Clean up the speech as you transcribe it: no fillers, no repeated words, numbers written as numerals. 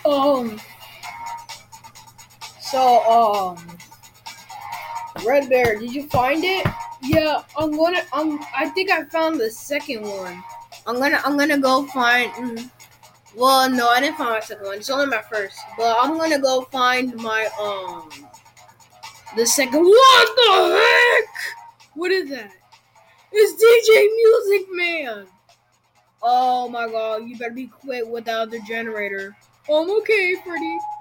Um. So, Red Bear, did you find it? Yeah, I think I found the second one. I'm gonna go find. Well, no, I didn't find my second one. It's only my first. But I'm gonna go find my the second. What the heck? What is that? It's DJ Music Man. Oh my god! You better be quick with the other generator. Okay, Freddy.